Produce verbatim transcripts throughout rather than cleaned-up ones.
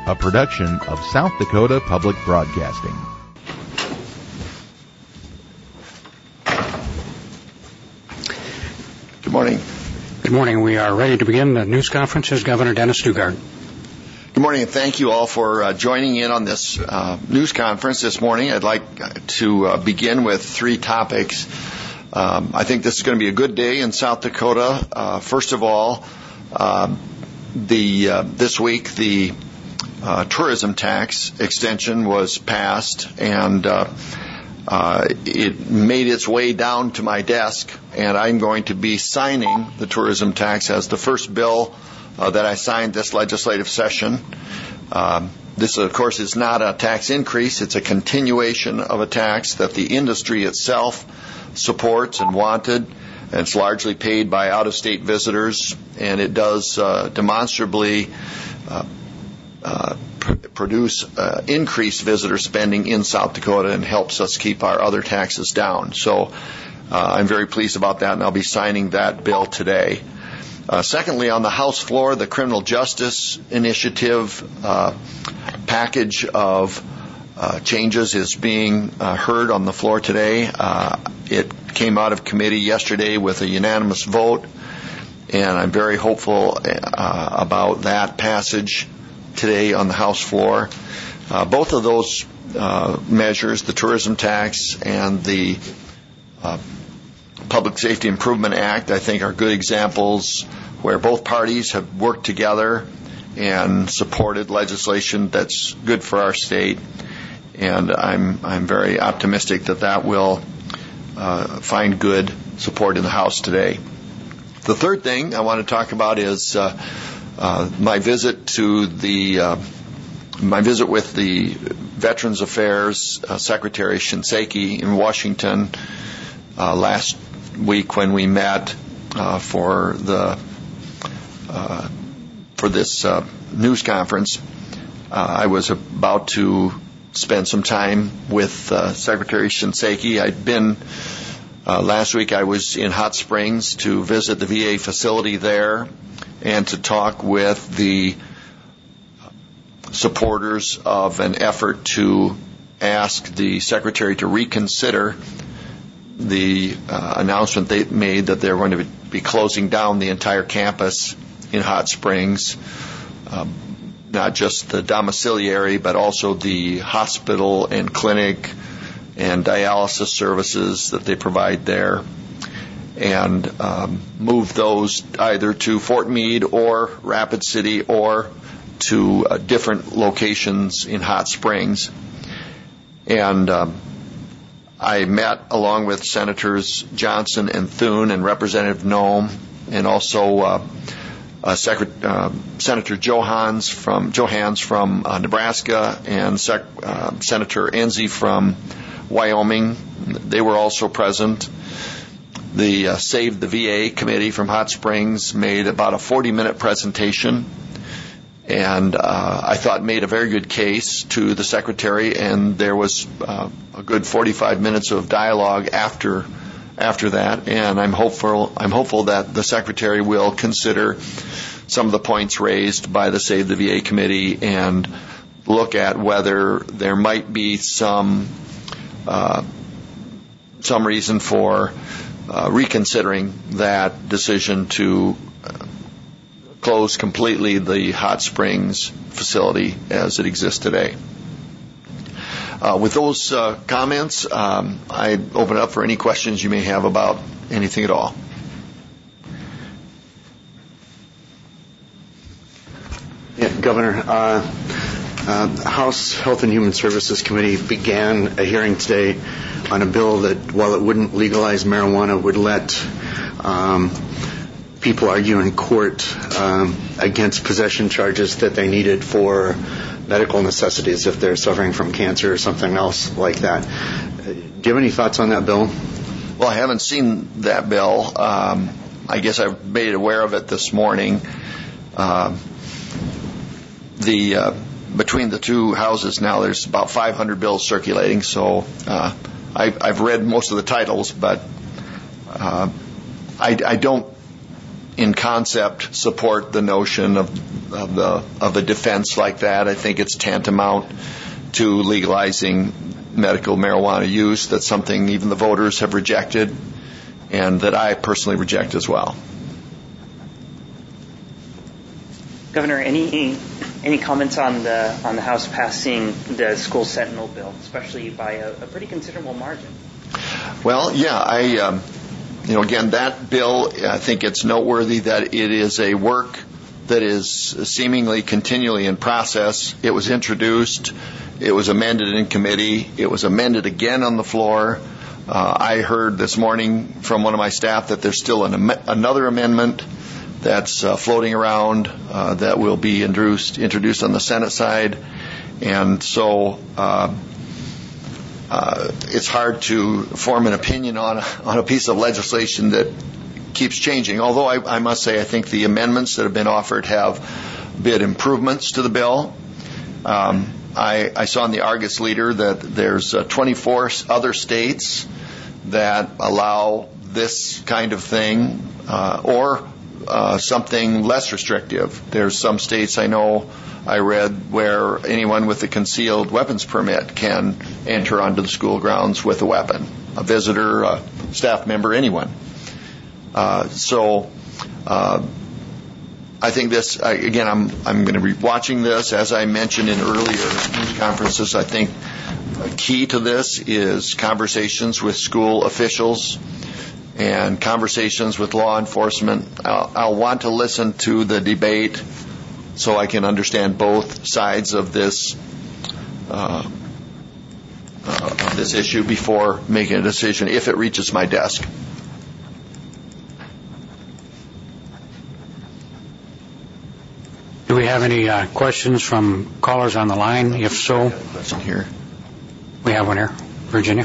a production of South Dakota Public Broadcasting. Good morning. Good morning. We are ready to begin the news conference. Here's Governor Dennis Daugaard. Good morning, and thank you all for uh, joining in on this uh, news conference this morning. I'd like to uh, begin with three topics. Um, I think this is going to be a good day in South Dakota. Uh, first of all, uh, the uh, this week the uh, tourism tax extension was passed, and uh, uh, it made its way down to my desk, and I'm going to be signing the tourism tax as the first bill Uh, that I signed this legislative session. Um, this, of course, is not a tax increase. It's a continuation of a tax that the industry itself supports and wanted. And it's largely paid by out-of-state visitors, and it does uh, demonstrably uh, uh, pr- produce uh, increased visitor spending in South Dakota and helps us keep our other taxes down. So uh, I'm very pleased about that, and I'll be signing that bill today. Uh, secondly, on the House floor, the Criminal Justice Initiative uh, package of uh, changes is being uh, heard on the floor today. Uh, it came out of committee yesterday with a unanimous vote, and I'm very hopeful uh, about that passage today on the House floor. Uh, both of those uh, measures, the Tourism Tax and the uh, Public Safety Improvement Act, I think are good examples where both parties have worked together and supported legislation that's good for our state. And I'm I'm very optimistic that that will uh, find good support in the House today. The third thing I want to talk about is uh, uh, my visit to the uh, my visit with the Veterans Affairs uh, Secretary Shinseki in Washington uh, last week when we met uh, for the uh, for this uh, news conference. Uh, I was about to spend some time with uh, Secretary Shinseki. I'd been uh, last week. I was in Hot Springs to visit the V A facility there and to talk with the supporters of an effort to ask the Secretary to reconsider the uh, announcement they made that they're going to be closing down the entire campus in Hot Springs, um, not just the domiciliary, but also the hospital and clinic and dialysis services that they provide there, and um, move those either to Fort Meade or Rapid City or to uh, different locations in Hot Springs. And um, I met along with Senators Johnson and Thune and Representative Noem, and also uh, uh, Secret- uh, Senator Johans from Johans from uh, Nebraska and Sec- uh, Senator Enzi from Wyoming. They were also present. The uh, Save the V A committee from Hot Springs made about a forty-minute presentation, and uh, I thought made a very good case to the Secretary, and there was uh, a good forty-five minutes of dialogue after after that, and I'm hopeful I'm hopeful that the Secretary will consider some of the points raised by the Save the V A committee and look at whether there might be some uh, some reason for uh, reconsidering that decision to close completely the Hot Springs facility as it exists today. Uh, with those uh, comments, um, I open it up for any questions you may have about anything at all. Yeah, Governor, uh, uh, the House Health and Human Services Committee began a hearing today on a bill that, while it wouldn't legalize marijuana, would let um, people argue in court um, against possession charges that they needed for medical necessities if they're suffering from cancer or something else like that. Do you have any thoughts on that bill? Well, I haven't seen that bill. Um, I guess I made aware of it this morning. Uh, the uh, between the two houses now, there's about five hundred bills circulating. So uh, I, I've read most of the titles, but uh, I, I don't in concept, support the notion of, of the of a defense like that. I think it's tantamount to legalizing medical marijuana use. That's something even the voters have rejected, and that I personally reject as well. Governor, any any comments on the on the House passing the school sentinel bill, especially by a, a pretty considerable margin? Well, yeah, I, um, you know, again, that bill, I think it's noteworthy that it is a work that is seemingly continually in process. It was introduced, it was amended in committee, it was amended again on the floor. Uh, I heard this morning from one of my staff that there's still an am- another amendment that's uh, floating around uh, that will be introduced introduced on the Senate side, and so uh, uh, it's hard to form an opinion on on a piece of legislation that keeps changing. Although I, I must say I think the amendments that have been offered have been improvements to the bill. Um, I, I saw in the Argus Leader that there's uh, twenty-four other states that allow this kind of thing, uh, or uh, something less restrictive. There's some states I know I read where anyone with a concealed weapons permit can enter onto the school grounds with a weapon, a visitor, a staff member, anyone. Uh, so uh, I think this, I, again, I'm I'm going to be watching this. As I mentioned in earlier news conferences, I think a key to this is conversations with school officials and conversations with law enforcement. I'll, I'll want to listen to the debate so I can understand both sides of this uh, uh, of this issue before making a decision if it reaches my desk. Do we have any uh, questions from callers on the line? If so, question here. We have one here. Virginia.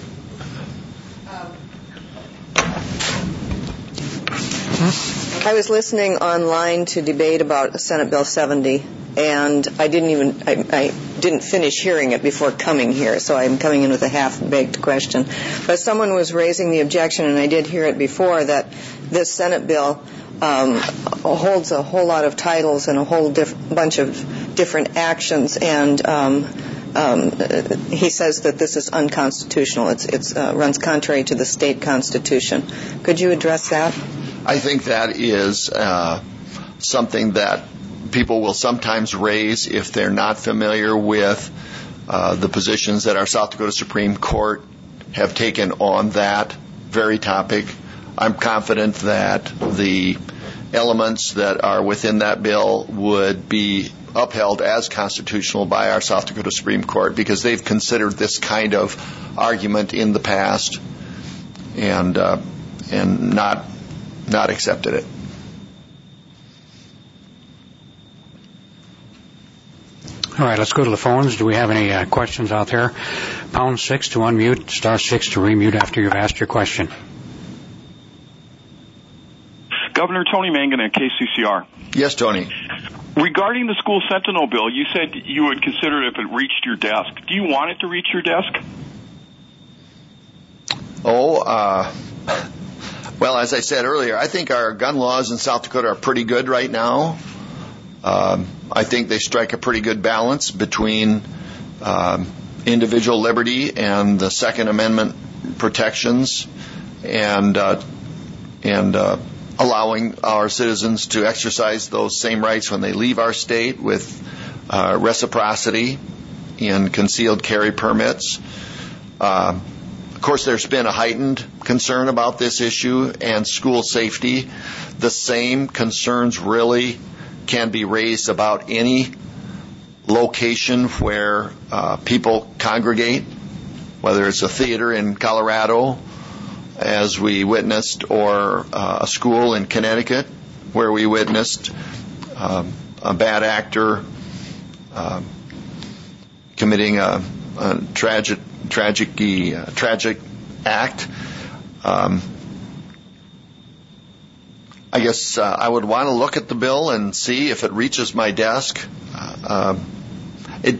I was listening online to debate about Senate Bill seventy, and I didn't even I, I didn't finish hearing it before coming here, so I'm coming in with a half-baked question. But someone was raising the objection, and I did hear it before, that this Senate bill um, holds a whole lot of titles and a whole diff- bunch of different actions, and um, um, he says that this is unconstitutional. It's it's uh, runs contrary to the state constitution. Could you address that? I think that is uh, something that people will sometimes raise if they're not familiar with uh, the positions that our South Dakota Supreme Court have taken on that very topic. I'm confident that the elements that are within that bill would be upheld as constitutional by our South Dakota Supreme Court, because they've considered this kind of argument in the past and uh, and not not accepted it. All right, let's go to the phones. Do we have any uh, questions out there? Pound six to unmute, star six to remute after you've asked your question. Governor Tony Mangan at K C C R. Yes, Tony. Regarding the school sentinel bill, you said you would consider it if it reached your desk. Do you want it to reach your desk? Oh, uh, well, as I said earlier, I think our gun laws in South Dakota are pretty good right now. Um, I think they strike a pretty good balance between um, individual liberty and the Second Amendment protections, and uh, and uh, allowing our citizens to exercise those same rights when they leave our state with uh, reciprocity in concealed carry permits. Uh, Of course, there's been a heightened concern about this issue and school safety. The same concerns really can be raised about any location where uh, people congregate, whether it's a theater in Colorado, as we witnessed, or uh, a school in Connecticut, where we witnessed um, a bad actor uh, committing a, a tragic tragic uh, tragic act. Um, I guess uh, I would want to look at the bill and see if it reaches my desk. Uh, it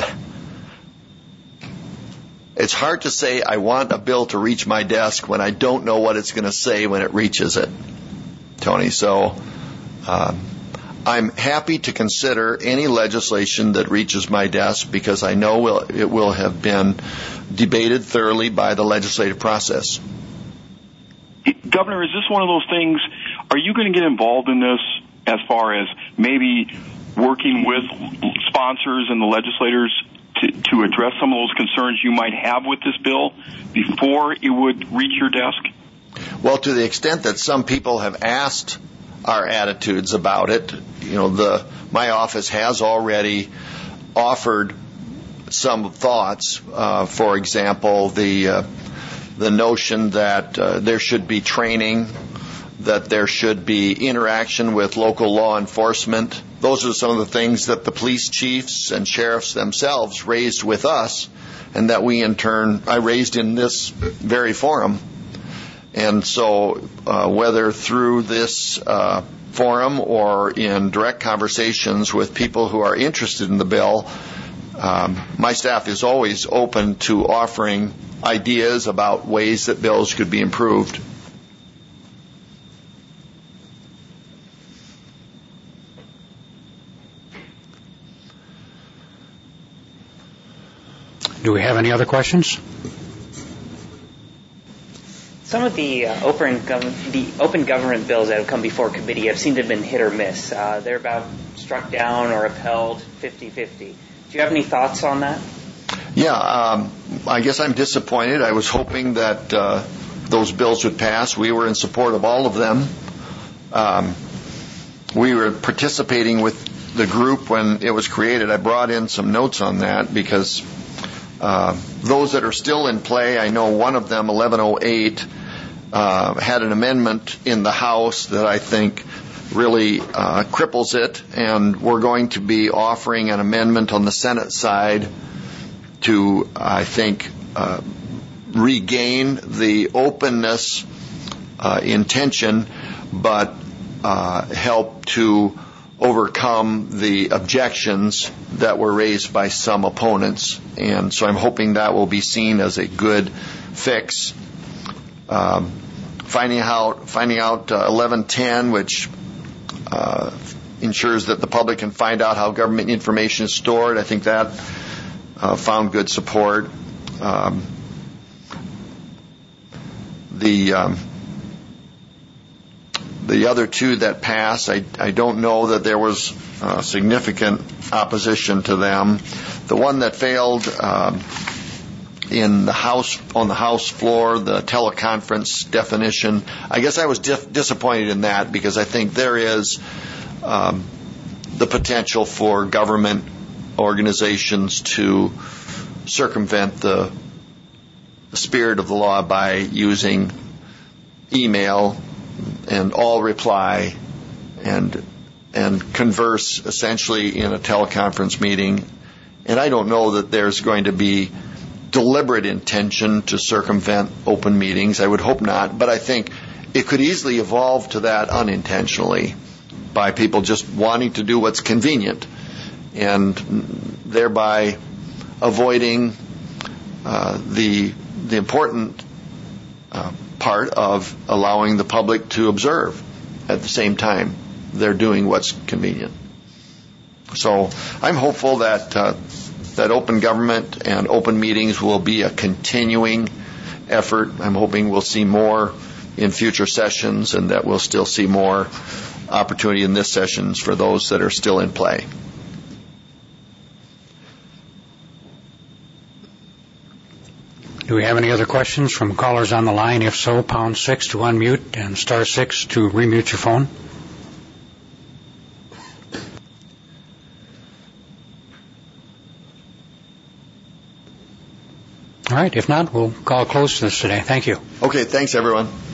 it's hard to say I want a bill to reach my desk when I don't know what it's going to say when it reaches it. Tony. So um, I'm happy to consider any legislation that reaches my desk because I know will, it will have been debated thoroughly by the legislative process. Governor, is this one of those things, are you going to get involved in this as far as maybe working with sponsors and the legislators to, to address some of those concerns you might have with this bill before it would reach your desk? Well, to the extent that some people have asked our attitudes about it, you know, the my office has already offered some thoughts. Uh, for example, the uh, the notion that uh, there should be training, that there should be interaction with local law enforcement. Those are some of the things that the police chiefs and sheriffs themselves raised with us, and that we in turn, I raised in this very forum. And so uh, whether through this uh, forum or in direct conversations with people who are interested in the bill, um, my staff is always open to offering ideas about ways that bills could be improved. Do we have any other questions? Some of the uh, open gov- the open government bills that have come before committee have seemed to have been hit or miss. Uh, they're about struck down or upheld fifty-fifty. Do you have any thoughts on that? Yeah, um, I guess I'm disappointed. I was hoping that uh, those bills would pass. We were in support of all of them. Um, we were participating with the group when it was created. I brought in some notes on that because uh, those that are still in play, I know one of them, eleven oh eight, uh, had an amendment in the House that I think really uh, cripples it, and we're going to be offering an amendment on the Senate side to, I think, uh, regain the openness uh, intention, but uh, help to overcome the objections that were raised by some opponents. And so I'm hoping that will be seen as a good fix. Um, finding out, finding out uh, eleven ten, which uh, ensures that the public can find out how government information is stored, I think that Uh, found good support. Um, the um, the other two that passed, I, I don't know that there was uh, significant opposition to them. The one that failed um, in the House on the House floor, the teleconference definition, I guess I was dif- disappointed in that because I think there is um, the potential for government organizations to circumvent the, the spirit of the law by using email and all reply and and converse essentially in a teleconference meeting. And I don't know that there's going to be deliberate intention to circumvent open meetings. I would hope not, but I think it could easily evolve to that unintentionally by people just wanting to do what's convenient, and thereby avoiding uh, the the important uh, part of allowing the public to observe at the same time they're doing what's convenient. So I'm hopeful that uh, that open government and open meetings will be a continuing effort. I'm hoping we'll see more in future sessions, and that we'll still see more opportunity in this sessions for those that are still in play. Do we have any other questions from callers on the line? If so, pound six to unmute and star six to remute your phone. All right. If not, we'll call close to this today. Thank you. Okay. Thanks, everyone.